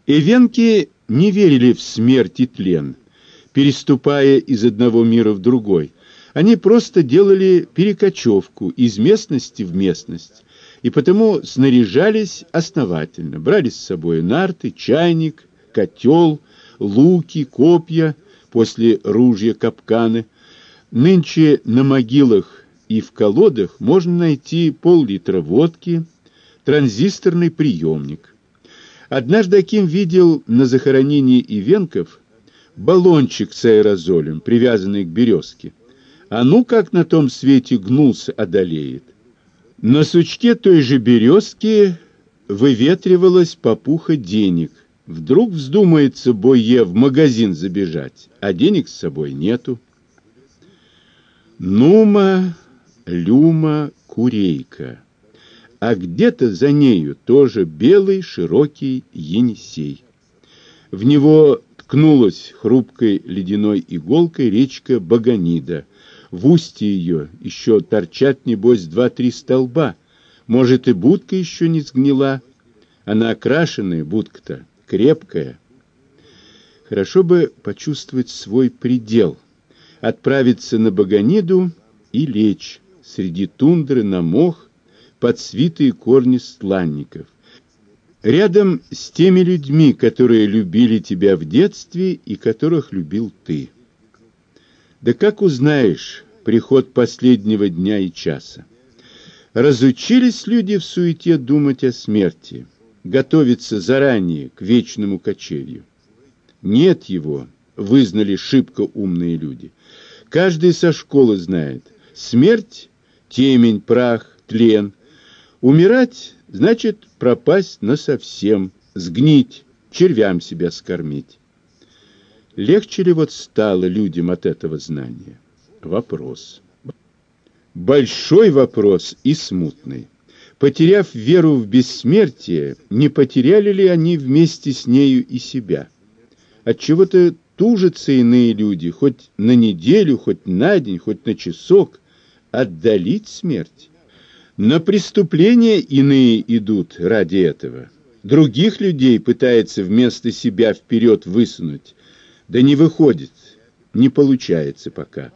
Эвенки не верили в смерть и тлен, переступая из одного мира в другой. Они просто делали перекочевку из местности в местность, и потому снаряжались основательно, брали с собой нарты, чайник, котел, луки, копья, после ружья капканы. Нынче на могилах и в колодах можно найти пол-литра водки, транзисторный приемник. Однажды Аким видел на захоронении ивенков баллончик с аэрозолем, привязанный к березке. А ну как на том свете гнулся одолеет. На сучке той же березки выветривалась попуха денег. Вдруг вздумается Бойе в магазин забежать, а денег с собой нету. Нума, Люма, Курейка. А где-то за нею тоже белый широкий Енисей. В него ткнулась хрупкой ледяной иголкой речка Баганида. В устье ее еще торчат, небось, 2-3 столба. Может, и будка еще не сгнила. Она окрашенная, будка-то, крепкая. Хорошо бы почувствовать свой предел, отправиться на Баганиду и лечь среди тундры на мох под свитые корни стланников, рядом с теми людьми, которые любили тебя в детстве и которых любил ты. Да как узнаешь приход последнего дня и часа? Разучились люди в суете думать о смерти, готовиться заранее к вечному кочевью. Нет его, вызнали шибко умные люди. Каждый со школы знает: смерть — темень, прах, тлен. Умирать — значит пропасть насовсем, сгнить, червям себя скормить. Легче ли вот стало людям от этого знания? Вопрос. Большой вопрос и смутный. Потеряв веру в бессмертие, не потеряли ли они вместе с нею и себя? Отчего-то тужатся иные люди, хоть на неделю, хоть на день, хоть на часок, отдалить смерть. На преступления иные идут ради этого. Других людей пытается вместо себя вперед высунуть, да не выходит, не получается пока.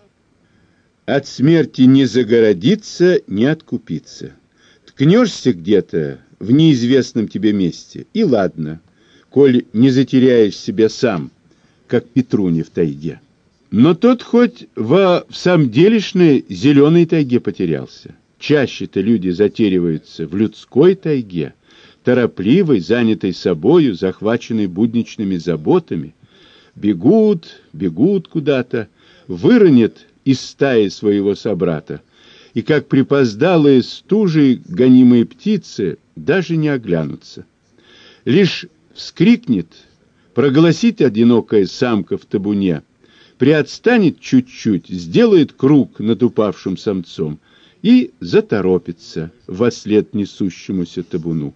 От смерти не загородиться, не откупиться. Ткнешься где-то в неизвестном тебе месте, и ладно, коль не затеряешь себя сам, как Петруня в тайге. Но тот хоть в самделишной зеленой тайге потерялся. Чаще-то люди затериваются в людской тайге, торопливой, занятой собою, захваченной будничными заботами. Бегут, бегут куда-то, выронят из стаи своего собрата, и как припоздалые стужей гонимые птицы даже не оглянутся. Лишь вскрикнет, проголосит одинокая самка в табуне, приотстанет чуть-чуть, сделает круг над упавшим самцом и заторопится вослед несущемуся табуну.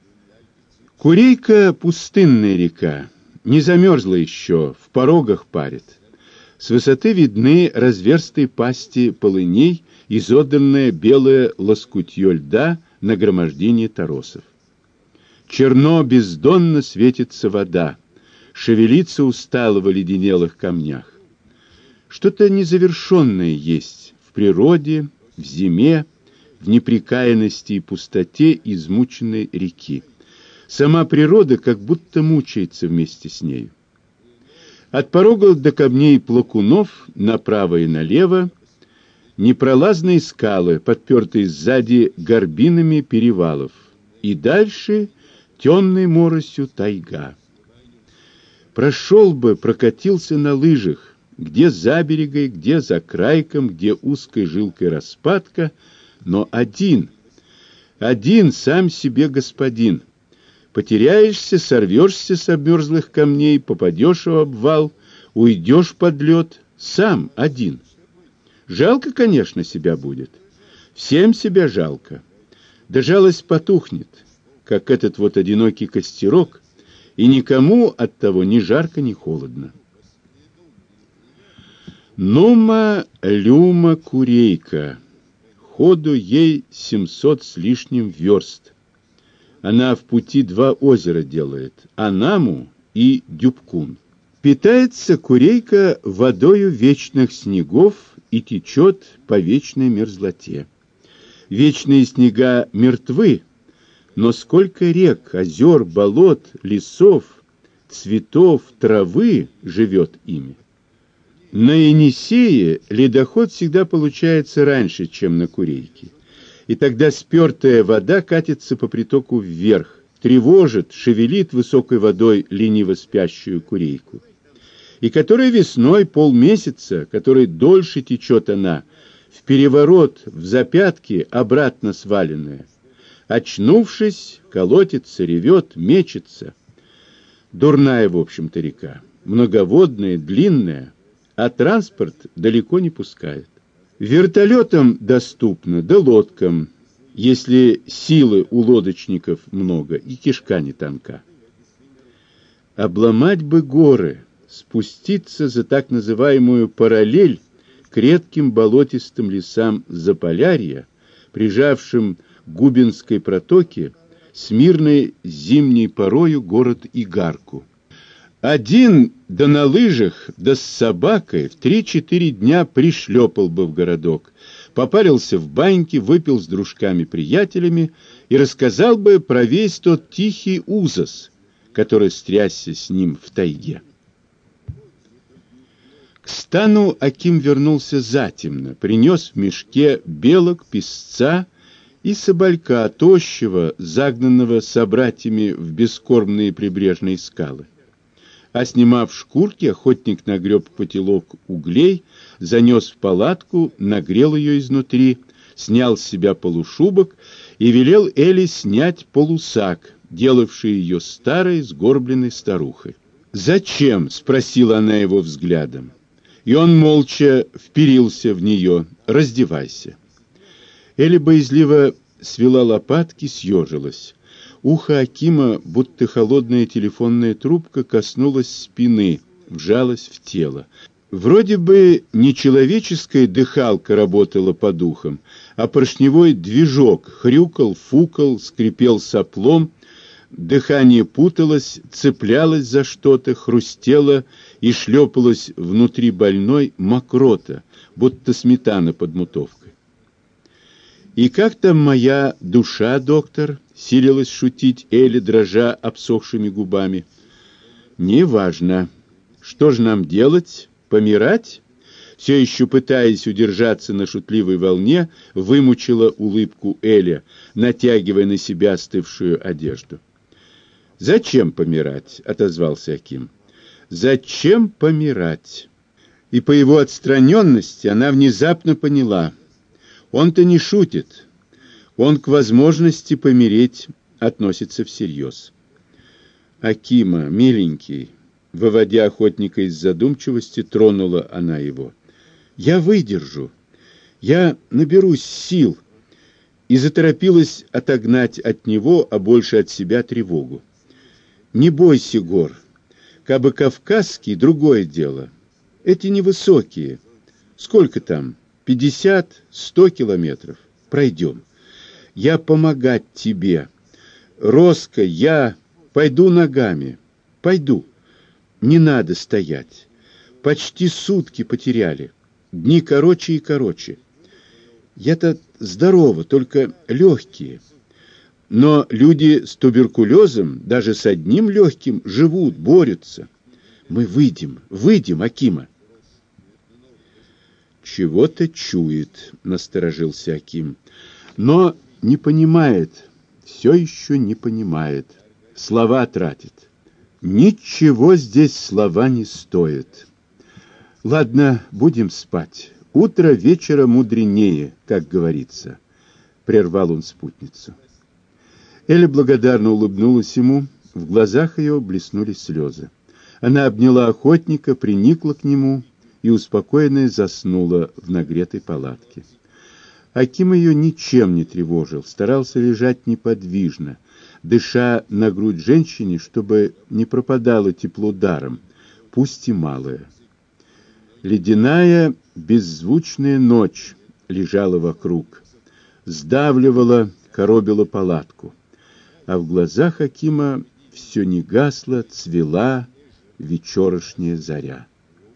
Курейка — пустынная река, не замерзла еще, в порогах парит. С высоты видны разверстые пасти полыней, изодранное белое лоскутье льда, нагромождение торосов. Черно бездонно светится вода, шевелится устало в оледенелых камнях. Что-то незавершенное есть в природе, в зиме, в непрекаянности и пустоте измученной реки. Сама природа как будто мучается вместе с нею. От порогов до камней плакунов направо и налево непролазные скалы, подпертые сзади горбинами перевалов, и дальше темной моросью тайга. Прошел бы, прокатился на лыжах, где за берегой, где за крайком, где узкой жилкой распадка, но один сам себе господин. Потеряешься, сорвешься с обмерзлых камней, попадешь в обвал, уйдешь под лед, сам один. Жалко, конечно, себя будет. Всем себя жалко. Да жалость потухнет, как этот вот одинокий костерок, и никому от того ни жарко, ни холодно. Нума, Люма, Курейка. Ходу ей 700 с лишним верст. Она в пути 2 озера делает, Анаму и Дюбкун. Питается Курейка водою вечных снегов и течет по вечной мерзлоте. Вечные снега мертвы, но сколько рек, озер, болот, лесов, цветов, травы живет ими. На Енисее ледоход всегда получается раньше, чем на Курейке. И тогда спертая вода катится по притоку вверх, тревожит, шевелит высокой водой лениво спящую Курейку. И которая весной полмесяца, которой дольше течет она, в переворот, в запятки, обратно сваленная. Очнувшись, колотится, ревет, мечется. Дурная, в общем-то, река, многоводная, длинная, а транспорт далеко не пускает. Вертолетам доступно, да лодкам, если силы у лодочников много и кишка не тонка. Обломать бы горы, спуститься за так называемую параллель к редким болотистым лесам Заполярья, прижавшим к Губинской протоке с мирной зимней порою город Игарку. Один, да на лыжах, да с собакой, в 3-4 дня пришлепал бы в городок, попарился в баньке, выпил с дружками-приятелями и рассказал бы про весь тот тихий ужас, который стрясся с ним в тайге. К стану Аким вернулся затемно, принес в мешке белок, песца и соболька, тощего, загнанного собратьями в бескормные прибрежные скалы. А снимав шкурки, охотник нагреб котелок углей, занес в палатку, нагрел ее изнутри, снял с себя полушубок и велел Эле снять полусак, делавший ее старой сгорбленной старухой. «Зачем?» — спросила она его взглядом. И он молча вперился в нее. «Раздевайся». Эля боязливо свела лопатки, съежилась. Ухо Акима, будто холодная телефонная трубка, коснулась спины, вжалась в тело. Вроде бы не человеческая дыхалка работала по духам, а поршневой движок хрюкал, фукал, скрипел соплом, дыхание путалось, цеплялось за что-то, хрустело и шлепалось внутри больной мокрота, будто сметана под мутовкой. «И как там моя душа, доктор?» — силилась шутить Эля, дрожа обсохшими губами. «Неважно. Что же нам делать? Помирать?» Все еще пытаясь удержаться на шутливой волне, вымучила улыбку Эля, натягивая на себя остывшую одежду. «Зачем помирать?» — отозвался Аким. «Зачем помирать?» И по его отстраненности она внезапно поняла. Он-то не шутит. Он к возможности помереть относится всерьез. «Акима, миленький», — выводя охотника из задумчивости, тронула она его. «Я выдержу. Я наберусь сил». И заторопилась отогнать от него, а больше от себя, тревогу. «Не бойся гор. Кабы кавказский, другое дело. Эти невысокие. Сколько там? 50-100 километров. Пройдем. Я помогать тебе. Роско, я пойду ногами. Пойду. Не надо стоять. Почти сутки потеряли. Дни короче и короче. Я-то здорова, только легкие. Но люди с туберкулезом, даже с одним легким, живут, борются. Мы выйдем, Акима». «Чего-то чует», — насторожился Аким. «Но не понимает, все еще не понимает. Слова тратит. Ничего здесь слова не стоит. Ладно, будем спать. Утро вечера мудренее, как говорится», — прервал он спутницу. Эля благодарно улыбнулась ему, в глазах ее блеснули слезы. Она обняла охотника, приникла к нему и успокоенная заснула в нагретой палатке. Аким ее ничем не тревожил, старался лежать неподвижно, дыша на грудь женщине, чтобы не пропадало тепло даром, пусть и малое. Ледяная, беззвучная ночь лежала вокруг, сдавливала, коробила палатку. а в глазах Акима все не гасло, цвела вечерошняя заря.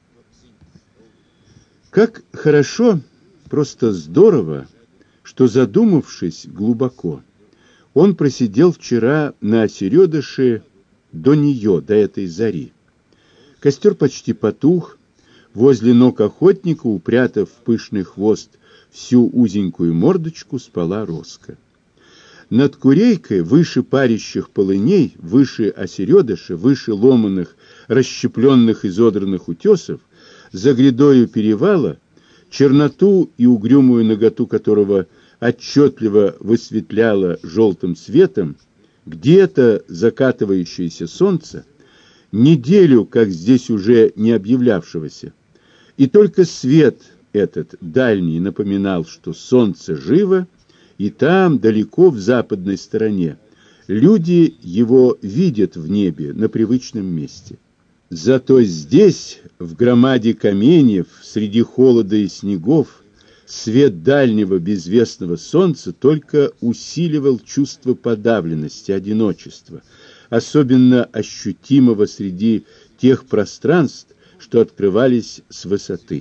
Как хорошо, просто здорово, что, задумавшись глубоко, он просидел вчера на Середыше до нее, до этой зари. Костер почти потух, возле ног охотника, упрятав в пышный хвост всю узенькую мордочку, спала Роска. Над Курейкой, выше парящих полыней, выше Осередыша, выше ломаных, расщепленных, изодранных утесов, за грядою перевала, черноту и угрюмую наготу которого отчетливо высветляло желтым светом, где-то закатывающееся солнце, неделю, как здесь уже не объявлявшегося, и только свет этот дальний напоминал, что солнце живо, и там, далеко в западной стороне, люди его видят в небе на привычном месте. Зато здесь, в громаде каменьев, среди холода и снегов, свет дальнего безвестного солнца только усиливал чувство подавленности, одиночества, особенно ощутимого среди тех пространств, что открывались с высоты.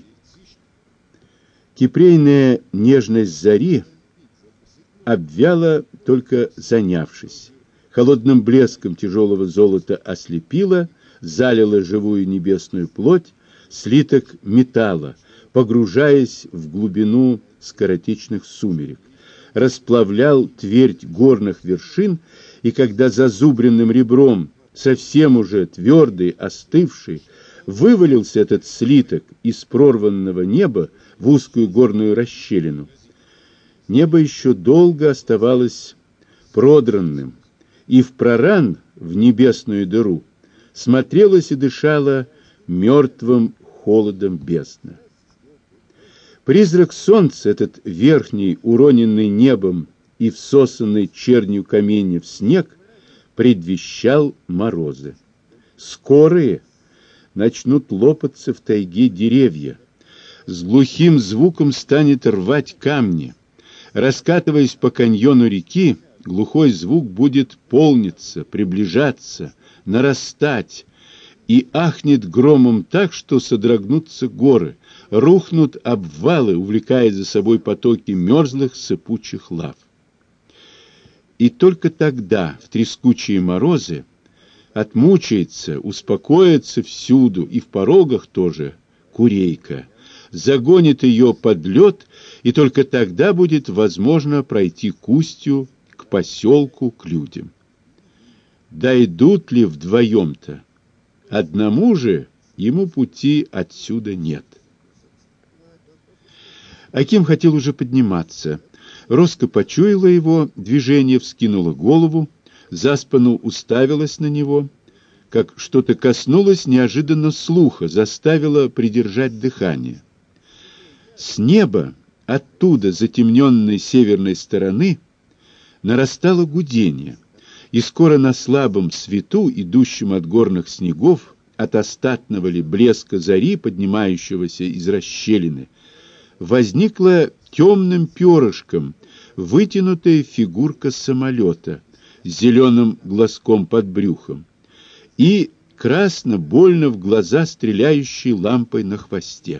Кипрейная нежность зари обвяла, только занявшись. Холодным блеском тяжелого золота ослепила, залила живую небесную плоть, слиток металла, погружаясь в глубину скоротечных сумерек, расплавлял твердь горных вершин, и когда зазубренным ребром, совсем уже твердый, остывший, вывалился этот слиток из прорванного неба в узкую горную расщелину, небо еще долго оставалось продранным, и в проран, в небесную дыру, смотрелась и дышала мертвым холодом бездна. Призрак солнца, этот верхний, уроненный небом и всосанный чернью каменьев снег, предвещал морозы. Скорые начнут лопаться в тайге деревья, с глухим звуком станет рвать камни. Раскатываясь по каньону реки, глухой звук будет полниться, приближаться, нарастать, и ахнет громом так, что содрогнутся горы, рухнут обвалы, увлекая за собой потоки мерзлых сыпучих лав. И только тогда, в трескучие морозы, отмучается, успокоится всюду, и в порогах тоже, Курейка, загонит ее под лед, и только тогда будет возможно пройти к устью, к поселку, к людям. Дойдут ли вдвоем-то? Одному же ему пути отсюда нет. Аким хотел уже подниматься. Роска почуяла его движение, вскинула голову, заспанно уставилась на него, как что-то коснулось неожиданно слуха, заставило придержать дыхание. С неба, оттуда, затемненной северной стороны, нарастало гудение, и скоро на слабом свету, идущем от горных снегов, от остатного ли блеска зари, поднимающегося из расщелины, возникла темным перышком вытянутая фигурка самолета с зеленым глазком под брюхом и красно, больно в глаза стреляющей лампой на хвосте.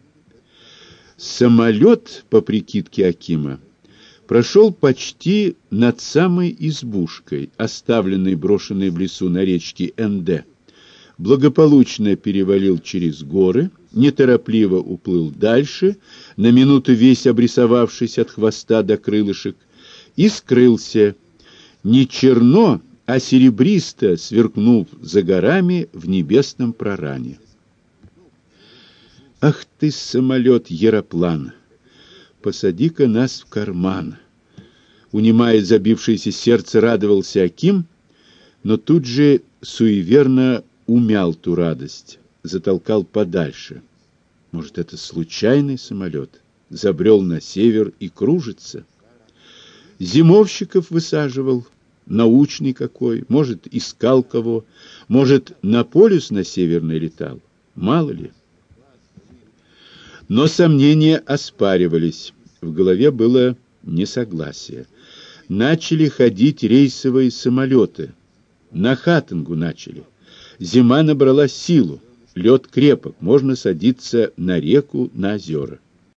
Самолет, по прикидке Акима, прошел почти над самой избушкой, оставленной брошенной в лесу на речке Энде, благополучно перевалил через горы, неторопливо уплыл дальше, на минуту весь обрисовавшись от хвоста до крылышек, и скрылся, не черно, а серебристо сверкнув за горами в небесном проране. «Ах ты, самолет-яроплан! Посади-ка нас в карман!» Унимая забившееся сердце, радовался Аким, но тут же суеверно умял ту радость, затолкал подальше. Может, это случайный самолет, забрел на север и кружится? Зимовщиков высаживал, научный какой, может, искал кого, может, на полюс на северный летал, мало ли. Но сомнения оспаривались, в голове было несогласие. начали ходить рейсовые самолеты. На Хатангу начали. Зима набрала силу, лед крепок, можно садиться на реку, на озера.